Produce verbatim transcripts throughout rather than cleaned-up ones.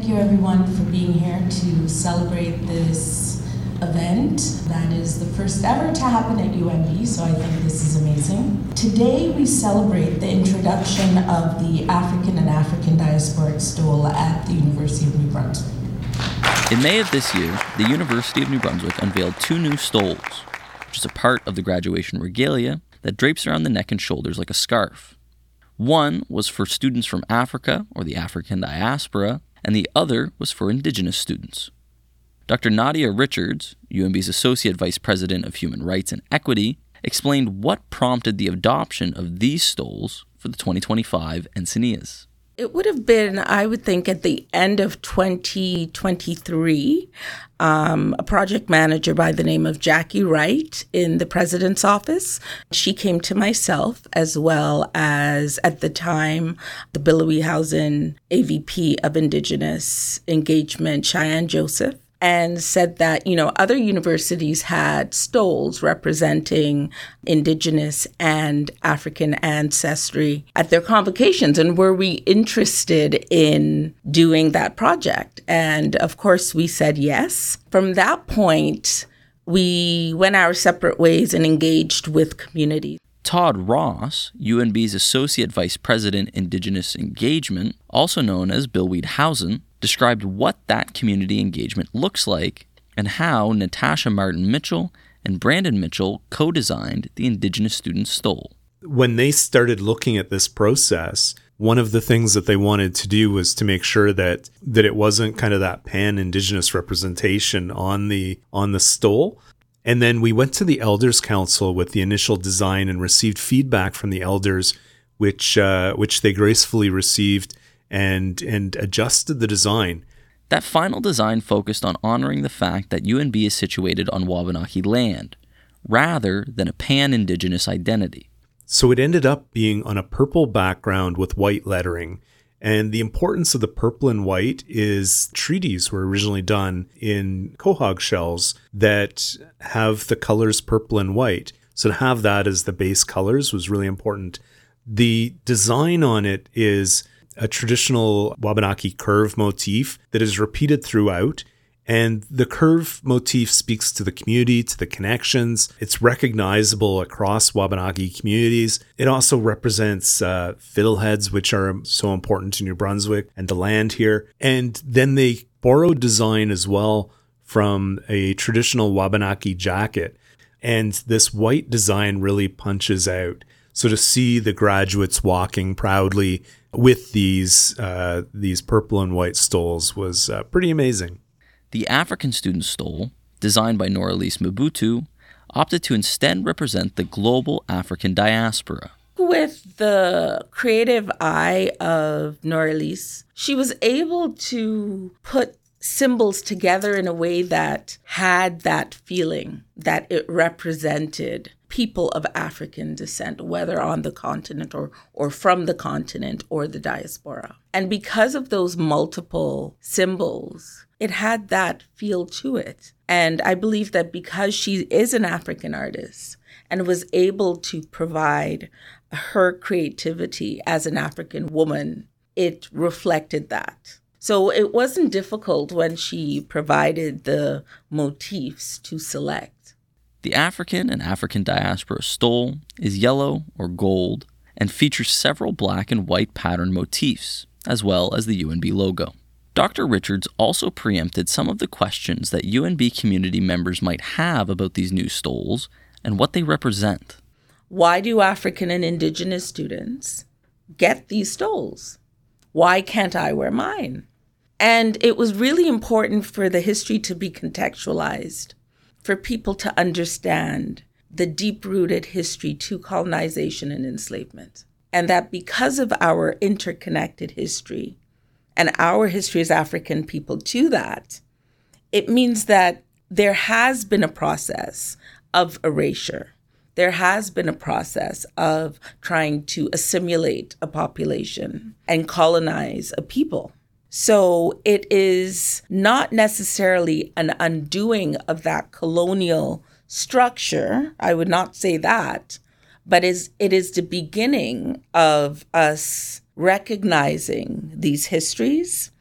thank you everyone for being here to celebrate this event that is the first ever to happen at U N B, so I think this is amazing. Today we celebrate the introduction of the African and African Diasporic Stole at the University of New Brunswick. In May of this year, the University of New Brunswick unveiled two new stoles, which is a part of the graduation regalia that drapes around the neck and shoulders like a scarf. One was for students from Africa, or the African diaspora, and the other was for Indigenous students. Doctor Nadia Richards, U N B's Associate Vice President of Human Rights and Equity, explained what prompted the adoption of these stoles for the twenty twenty-five enseñas. It would have been, I would think, at the end of twenty twenty-three, um, a project manager by the name of Jackie Wright in the president's office. She came to myself, as well as, at the time, the Billowehausen A V P of Indigenous Engagement, Cheyenne Joseph, and said that, you know, other universities had stoles representing Indigenous and African ancestry at their convocations. And were we interested in doing that project? And of course, we said yes. From that point, we went our separate ways and engaged with communities. Todd Ross, U N B's Associate Vice President, Indigenous Engagement, also known as Billowehausen, described what that community engagement looks like and how Natasha Martin Mitchell and Brandon Mitchell co-designed the Indigenous Student Stole. When they started looking at this process, one of the things that they wanted to do was to make sure that that it wasn't kind of that pan-Indigenous representation on the on the stole. And then we went to the Elders Council with the initial design and received feedback from the elders, which uh, which they gracefully received and and adjusted the design. That final design focused on honoring the fact that U N B is situated on Wabanaki land, rather than a pan-Indigenous identity. So it ended up being on a purple background with white lettering. And the importance of the purple and white is treaties were originally done in quahog shells that have the colors purple and white. So to have that as the base colors was really important. The design on it is a traditional Wabanaki curve motif that is repeated throughout. And the curve motif speaks to the community, to the connections. It's recognizable across Wabanaki communities. It also represents uh, fiddleheads, which are so important to New Brunswick and the land here. And then they borrowed design as well from a traditional Wabanaki jacket. And this white design really punches out. So to see the graduates walking proudly with these uh, these purple and white stoles was uh, pretty amazing. The African Student Stole, designed by Noralise Mobutu, opted to instead represent the global African diaspora. With the creative eye of Noralise, she was able to put symbols together in a way that had that feeling that it represented people of African descent, whether on the continent or, or from the continent or the diaspora. And because of those multiple symbols, it had that feel to it. And I believe that because she is an African artist and was able to provide her creativity as an African woman, it reflected that. So it wasn't difficult when she provided the motifs to select. The African and African Diaspora Stole is yellow or gold and features several black and white pattern motifs, as well as the U N B logo. Doctor Richards also preempted some of the questions that U N B community members might have about these new stoles and what they represent. Why do African and Indigenous students get these stoles? Why can't I wear mine? And it was really important for the history to be contextualized, for people to understand the deep-rooted history to colonization and enslavement. And that because of our interconnected history and our history as African people to that, it means that there has been a process of erasure. There has been a process of trying to assimilate a population and colonize a people. So it is not necessarily an undoing of that colonial structure. I would not say that, but is it is the beginning of us recognizing these histories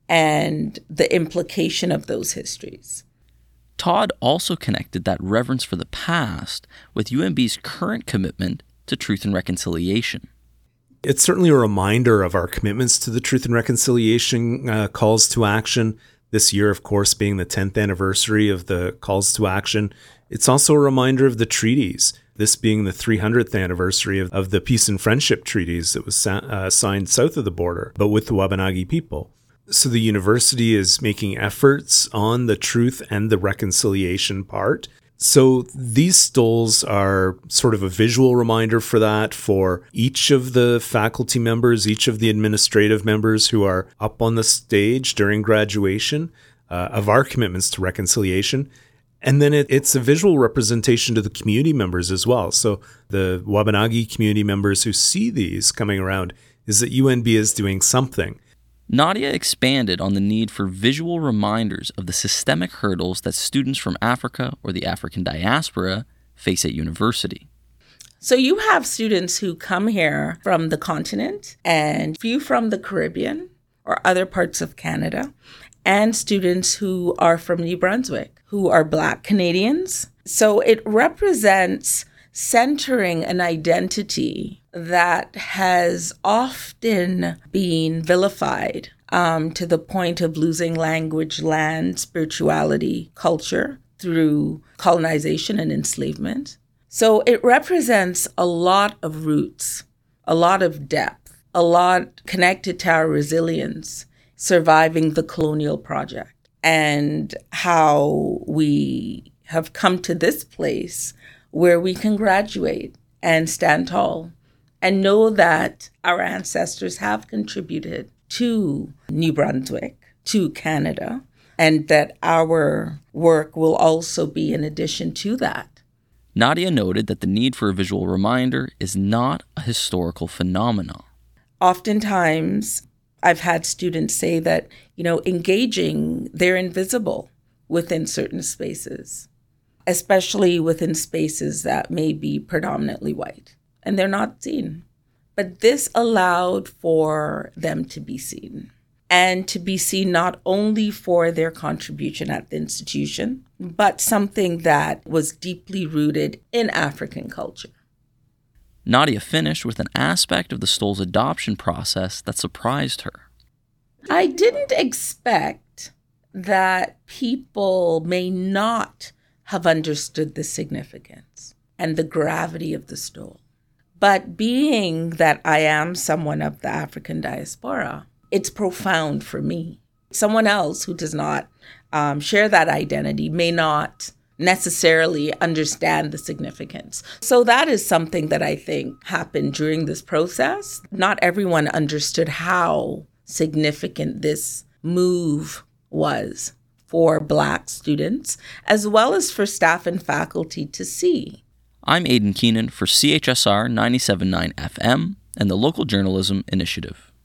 and the implication of those histories. Todd also connected that reverence for the past with U N B's current commitment to truth and reconciliation. It's certainly a reminder of our commitments to the Truth and Reconciliation uh, calls to action. This year, of course, being the tenth anniversary of the calls to action. It's also a reminder of the treaties, this being the three hundredth anniversary of, of the Peace and Friendship Treaties that was sa- uh, signed south of the border, but with the Wabanagi people. So the university is making efforts on the truth and the reconciliation part. So these stoles are sort of a visual reminder for that for each of the faculty members, each of the administrative members who are up on the stage during graduation uh, of our commitments to reconciliation. And then it, it's a visual representation to the community members as well. So the Wabanagi community members who see these coming around is that U N B is doing something. Nadia expanded on the need for visual reminders of the systemic hurdles that students from Africa or the African diaspora face at university. So you have students who come here from the continent and few from the Caribbean or other parts of Canada, and students who are from New Brunswick, who are Black Canadians. So it represents centering an identity that has often been vilified um, to the point of losing language, land, spirituality, culture through colonization and enslavement. So it represents a lot of roots, a lot of depth, a lot connected to our resilience, surviving the colonial project, and how we have come to this place where we can graduate and stand tall and know that our ancestors have contributed to New Brunswick, to Canada, and that our work will also be in addition to that. Nadia noted that the need for a visual reminder is not a historical phenomenon. Oftentimes, I've had students say that, you know, engaging, they're invisible within certain spaces, especially within spaces that may be predominantly white, and they're not seen. But this allowed for them to be seen, and to be seen not only for their contribution at the institution, but something that was deeply rooted in African culture. Nadia finished with an aspect of the stole's adoption process that surprised her. I didn't expect that people may not have understood the significance and the gravity of the stole. But being that I am someone of the African diaspora, it's profound for me. Someone else who does not um, share that identity may not necessarily understand the significance. So that is something that I think happened during this process. Not everyone understood how significant this move was for Black students, as well as for staff and faculty to see. I'm Aidan Keenan for C H S R ninety-seven point nine F M and the Local Journalism Initiative.